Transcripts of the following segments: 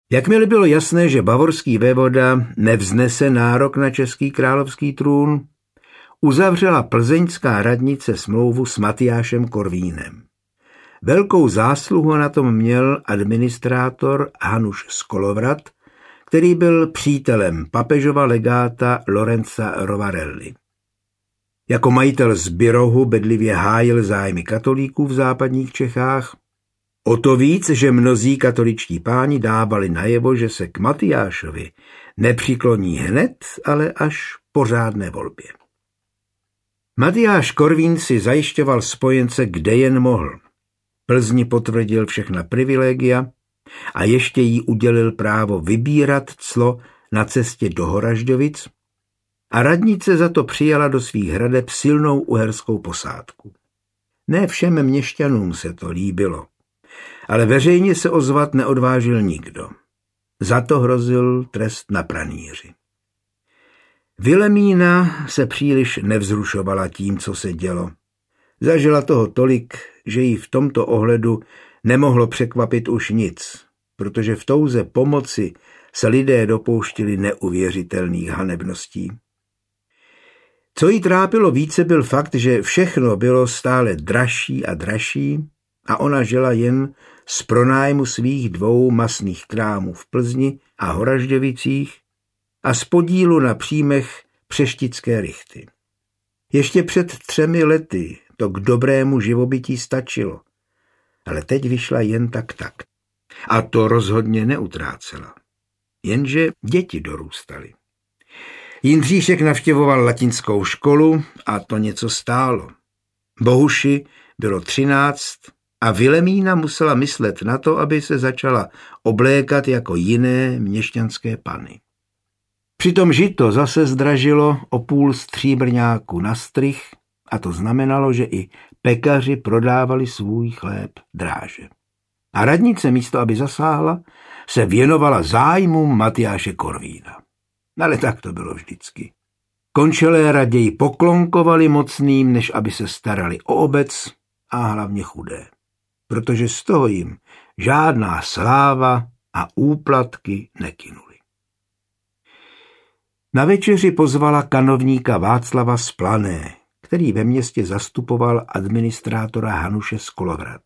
Jakmile bylo jasné, že bavorský vévoda nevznese nárok na český královský trůn, uzavřela plzeňská radnice smlouvu s Matyášem Korvínem. Velkou zásluhu na tom měl administrátor Hanuš z Kolovrat, který byl přítelem papežova legáta Lorenza Rovarelli. Jako majitel Zbirohu bedlivě hájil zájmy katolíků v západních Čechách, o to víc, že mnozí katoličtí páni dávali najevo, že se k Matyášovi nepřikloní hned, ale až po řádné volbě. Matyáš Korvín si zajišťoval spojence, kde jen mohl. Plzni potvrdil všechna privilegia a ještě jí udělil právo vybírat clo na cestě do Horažďovic a radnice za to přijala do svých hradeb silnou uherskou posádku. Ne všem měšťanům se to líbilo, ale veřejně se ozvat neodvážil nikdo. Za to hrozil trest na pranýři. Vilemína se příliš nevzrušovala tím, co se dělo. Zažila toho tolik, že jí v tomto ohledu nemohlo překvapit už nic, protože v touze pomoci se lidé dopouštili neuvěřitelných hanebností. Co jí trápilo více, byl fakt, že všechno bylo stále dražší a dražší a ona žila jen z pronájmu svých 2 masných krámů v Plzni a Horažďovicích a z podílu na příjmech Přeštické rychty. Ještě před 3 lety to k dobrému živobytí stačilo, ale teď vyšla jen tak. A to rozhodně neutrácela. Jenže děti dorůstaly. Jindříšek navštěvoval latinskou školu a to něco stálo. Bohuši bylo 13 a Vilemína musela myslet na to, aby se začala oblékat jako jiné měšťanské panny. Přitom žito zase zdražilo o půl stříbrňáku na strych a to znamenalo, že i pekaři prodávali svůj chléb dráže. A radnice místo, aby zasáhla, se věnovala zájmům Matyáše Korvína. Ale tak to bylo vždycky. Končelé raději poklonkovali mocným, než aby se starali o obec a hlavně chudé. Protože z toho jim žádná sláva a úplatky nekynuly. Na večeři pozvala kanovníka Václava z Plané, který ve městě zastupoval administrátora Hanuše z Kolovrat.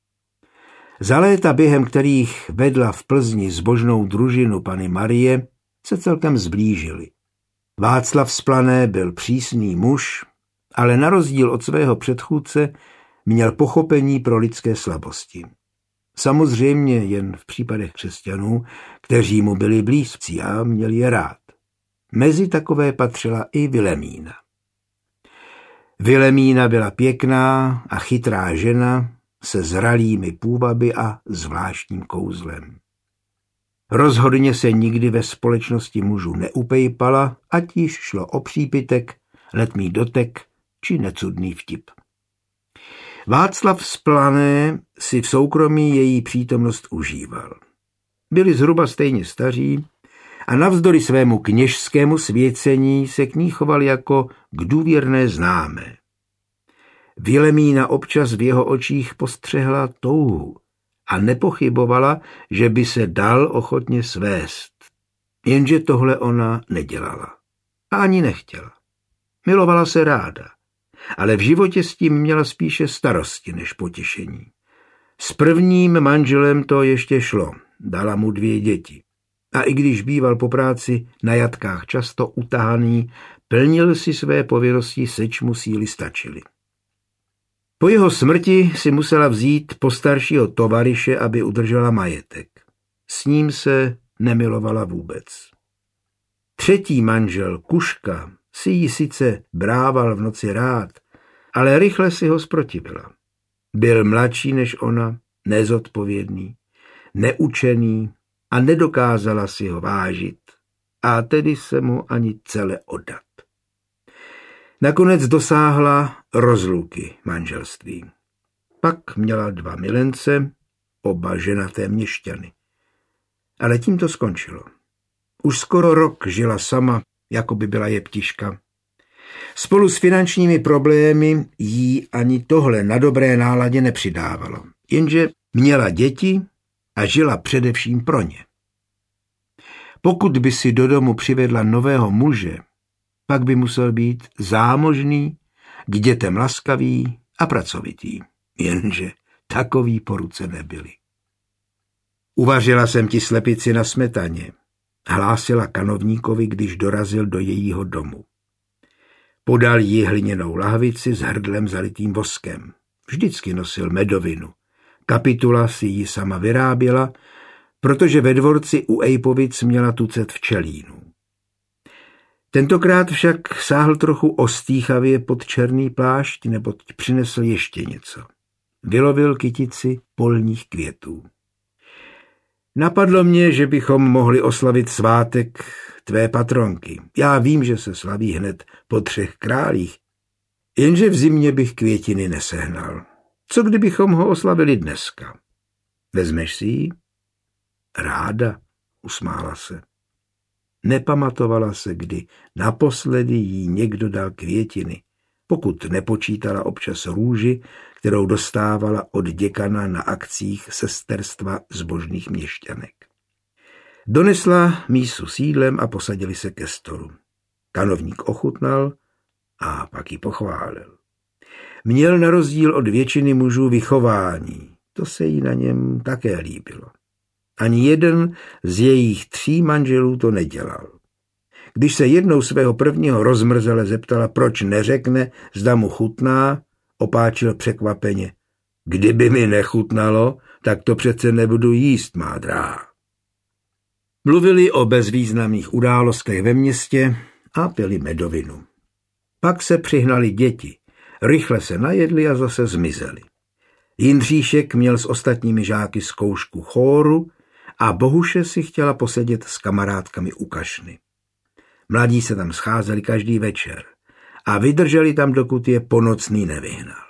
Za léta, během kterých vedla v Plzni zbožnou družinu Panny Marie, se celkem zblížili. Václav z Plané byl přísný muž, ale na rozdíl od svého předchůdce měl pochopení pro lidské slabosti. Samozřejmě jen v případech křesťanů, kteří mu byli blízcí a měl je rád. Mezi takové patřila i Vilemína. Vilemína byla pěkná a chytrá žena se zralými půvaby a zvláštním kouzlem. Rozhodně se nikdy ve společnosti mužů neupejpala, ať již šlo o přípitek, letmý dotek či necudný vtip. Václav z Plané si v soukromí její přítomnost užíval. Byli zhruba stejně staří a navzdory svému kněžskému svěcení se k ní choval jako k důvěrné známé. Vilemína občas v jeho očích postřehla touhu a nepochybovala, že by se dal ochotně svést. Jenže tohle ona nedělala. A ani nechtěla. Milovala se ráda, ale v životě s tím měla spíše starosti než potěšení. S prvním manželem to ještě šlo, dala mu 2 děti. A i když býval po práci na jatkách často utahaný, plnil si své povinnosti, seč mu síly stačily. Po jeho smrti si musela vzít postaršího tovaryše, aby udržela majetek. S ním se nemilovala vůbec. 3. manžel, Kuška, si ji sice brával v noci rád, ale rychle si ho zprotivila. Byl mladší než ona, nezodpovědný, neučený a nedokázala si ho vážit, a tedy se mu ani celé oddat. Nakonec dosáhla rozluky manželství. Pak měla 2 milence, oba ženaté měšťany. Ale tím to skončilo. Už skoro rok žila sama, jako by byla jeptiška. Spolu s finančními problémy jí ani tohle na dobré náladě nepřidávalo. Jenže měla děti a žila především pro ně. Pokud by si do domu přivedla nového muže, pak by musel být zámožný, k dětem laskavý a pracovitý. Jenže takový po ruce nebyli. Uvařila jsem ti slepici na smetaně, hlásila kanovníkovi, když dorazil do jejího domu. Podal jí hliněnou lahvici s hrdlem zalitým voskem. Vždycky nosil medovinu. Kapitula si ji sama vyráběla, protože ve dvorci u Ejpovic měla tucet včelínů. Tentokrát však sáhl trochu ostýchavě pod černý plášť, neboť přinesl ještě něco. Vylovil kytici polních květů. Napadlo mě, že bychom mohli oslavit svátek tvé patronky. Já vím, že se slaví hned po 3 králích, jenže v zimě bych květiny nesehnal. Co kdybychom ho oslavili dneska? Vezmeš si ji? Ráda, usmála se. Nepamatovala se, kdy naposledy jí někdo dal květiny, pokud nepočítala občas růži, kterou dostávala od děkana na akcích sesterstva zbožných měšťanek. Donesla mísu s jídlem a posadili se ke stolu. Kanovník ochutnal a pak ji pochválil. Měl na rozdíl od většiny mužů vychování, to se jí na něm také líbilo. Ani jeden z jejich 3 manželů to nedělal. Když se jednou svého prvního rozmrzele zeptala, proč neřekne, zda mu chutná, opáčil překvapeně. Kdyby mi nechutnalo, tak to přece nebudu jíst, má dráha. Mluvili o bezvýznamných událostech ve městě a pili medovinu. Pak se přihnali děti, rychle se najedli a zase zmizeli. Jindříšek měl s ostatními žáky zkoušku chóru a Bohuše si chtěla posedět s kamarádkami u kašny. Mladí se tam scházeli každý večer a vydrželi tam, dokud je ponocný nevyhnal.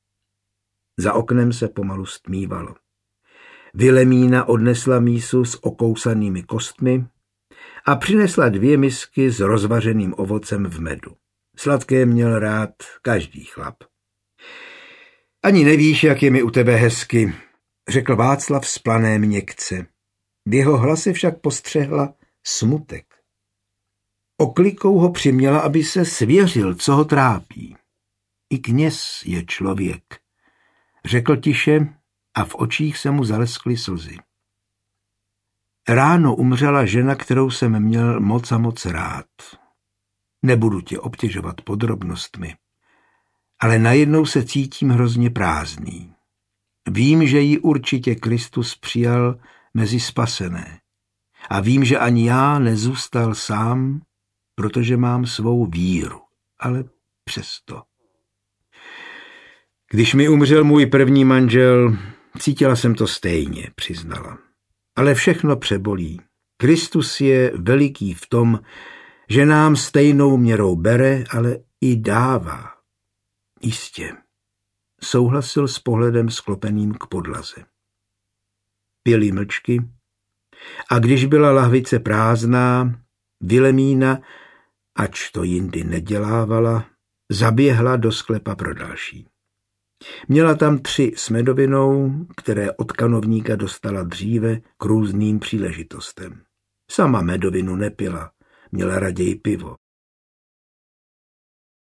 Za oknem se pomalu stmívalo. Vilemína odnesla mísu s okousanými kostmi a přinesla 2 misky s rozvařeným ovocem v medu. Sladké měl rád každý chlap. Ani nevíš, jak je mi u tebe hezky, řekl Václav z plané měkce. V jeho hlase však postřehla smutek. Oklikou ho přiměla, aby se svěřil, co ho trápí. I kněz je člověk, řekl tiše a v očích se mu zaleskly slzy. Ráno umřela žena, kterou jsem měl moc a moc rád. Nebudu tě obtěžovat podrobnostmi, ale najednou se cítím hrozně prázdný. Vím, že ji určitě Kristus přijal mezi spasené. A vím, že ani já nezůstal sám, protože mám svou víru, ale přesto. Když mi umřel můj první manžel, cítila jsem to stejně, přiznala. Ale všechno přebolí. Kristus je veliký v tom, že nám stejnou měrou bere, ale i dává. Jistě, souhlasil s pohledem sklopeným k podlaze. Pili mlčky a když byla lahvice prázdná, Vilemína, ač to jindy nedělávala, zaběhla do sklepa pro další. Měla tam 3 s medovinou, které od kanovníka dostala dříve k různým příležitostem. Sama medovinu nepila, měla raději pivo.